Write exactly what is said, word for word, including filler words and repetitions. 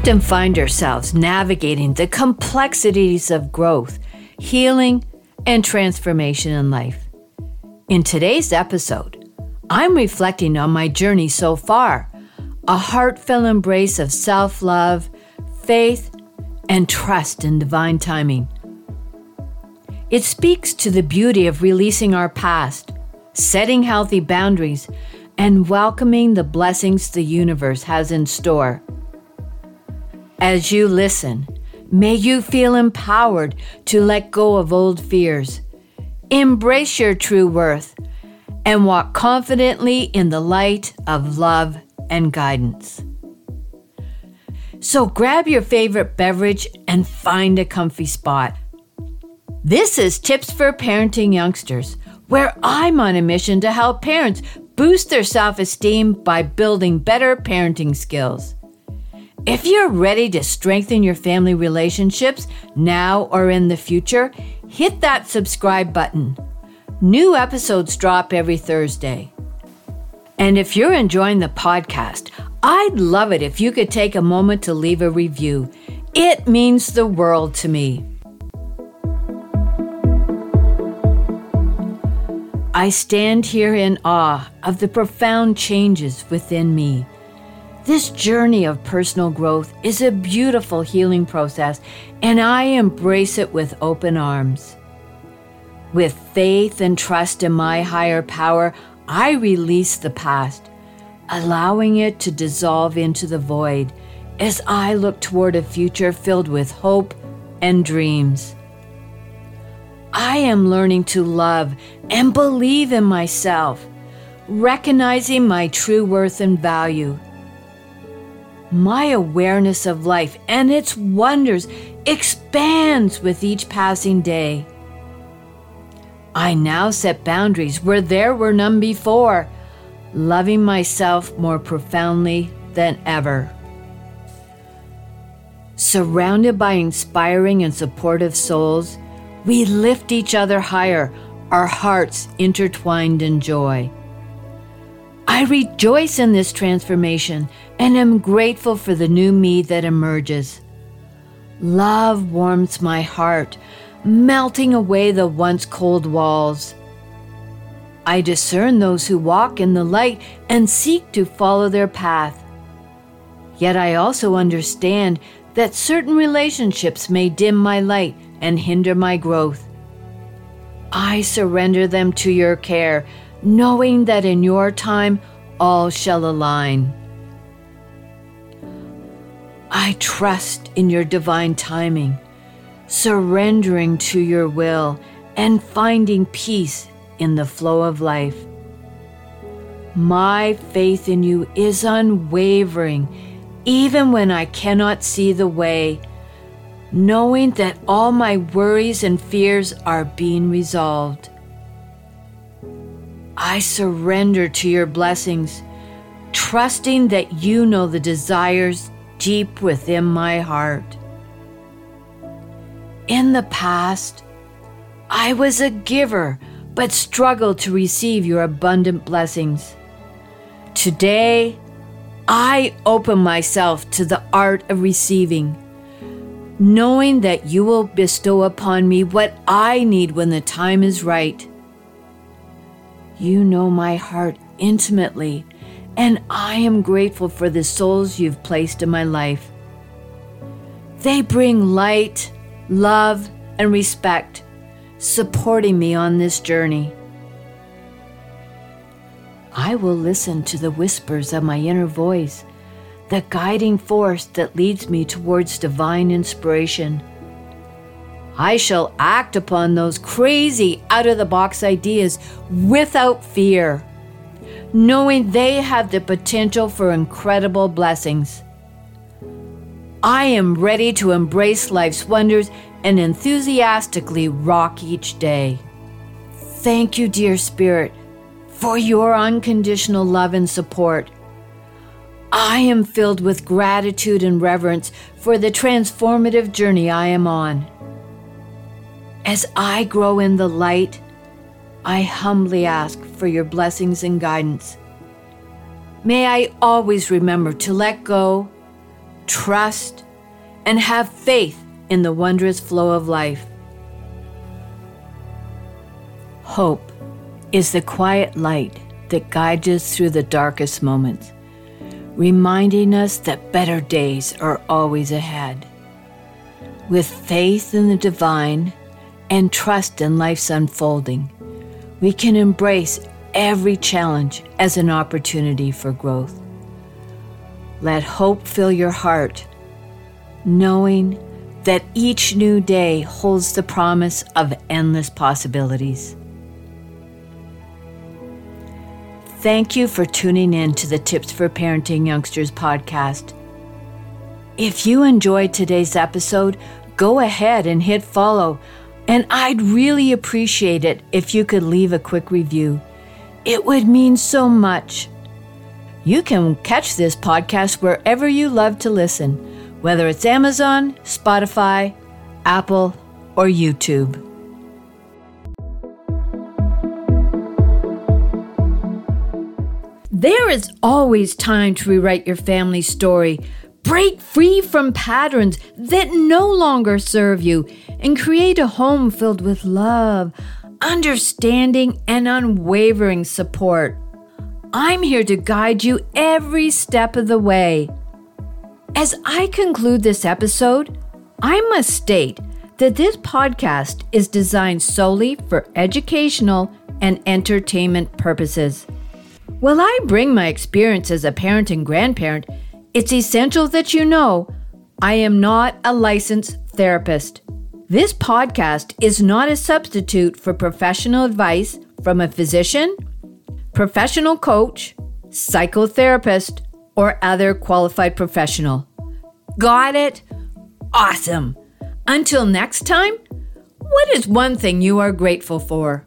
often find ourselves navigating the complexities of growth, healing, and transformation in life. In today's episode, I'm reflecting on my journey so far, a heartfelt embrace of self-love, faith, and trust in divine timing. It speaks to the beauty of releasing our past, setting healthy boundaries, and welcoming the blessings the universe has in store. As you listen, may you feel empowered to let go of old fears, embrace your true worth, and walk confidently in the light of love and guidance. So grab your favorite beverage and find a comfy spot. This is Tips for Parenting Youngsters, where I'm on a mission to help parents boost their self-esteem by building better parenting skills. If you're ready to strengthen your family relationships now or in the future, hit that subscribe button. New episodes drop every Thursday. And if you're enjoying the podcast, I'd love it if you could take a moment to leave a review. It means the world to me. I stand here in awe of the profound changes within me. This journey of personal growth is a beautiful healing process, and I embrace it with open arms. With faith and trust in my higher power, I release the past, allowing it to dissolve into the void as I look toward a future filled with hope and dreams. I am learning to love and believe in myself, recognizing my true worth and value. My awareness of life and its wonders expands with each passing day. I now set boundaries where there were none before, loving myself more profoundly than ever. Surrounded by inspiring and supportive souls, we lift each other higher, our hearts intertwined in joy. I rejoice in this transformation and am grateful for the new me that emerges. Love warms my heart, melting away the once cold walls. I discern those who walk in the light and seek to follow their path. Yet I also understand that certain relationships may dim my light and hinder my growth. I surrender them to your care, knowing that in your time all shall align. I trust in your divine timing, surrendering to your will and finding peace in the flow of life. My faith in you is unwavering, even when I cannot see the way, knowing that all my worries and fears are being resolved. I surrender to your blessings, trusting that you know the desires deep within my heart. In the past, I was a giver, but struggled to receive your abundant blessings. Today, I open myself to the art of receiving, knowing that you will bestow upon me what I need when the time is right. You know my heart intimately, and I am grateful for the souls you've placed in my life. They bring light, love, and respect, supporting me on this journey. I will listen to the whispers of my inner voice, the guiding force that leads me towards divine inspiration. I shall act upon those crazy, out-of-the-box ideas without fear, knowing they have the potential for incredible blessings. I am ready to embrace life's wonders and enthusiastically rock each day. Thank you, dear Spirit, for your unconditional love and support. I am filled with gratitude and reverence for the transformative journey I am on. As I grow in the light, I humbly ask for your blessings and guidance. May I always remember to let go, trust, and have faith in the wondrous flow of life. Hope is the quiet light that guides us through the darkest moments, reminding us that better days are always ahead. With faith in the divine and trust in life's unfolding, we can embrace every challenge as an opportunity for growth. Let hope fill your heart, knowing that each new day holds the promise of endless possibilities. Thank you for tuning in to the Tips for Parenting Youngsters podcast. If you enjoyed today's episode, go ahead and hit follow, and I'd really appreciate it if you could leave a quick review. It would mean so much. You can catch this podcast wherever you love to listen, whether it's Amazon, Spotify, Apple, or YouTube. There is always time to rewrite your family story. Break free from patterns that no longer serve you and create a home filled with love, understanding, and unwavering support. I'm here to guide you every step of the way. As I conclude this episode, I must state that this podcast is designed solely for educational and entertainment purposes. While I bring my experience as a parent and grandparent, it's essential that you know I am not a licensed therapist. This podcast is not a substitute for professional advice from a physician, professional coach, psychotherapist, or other qualified professional. Got it? Awesome. Until next time, what is one thing you are grateful for?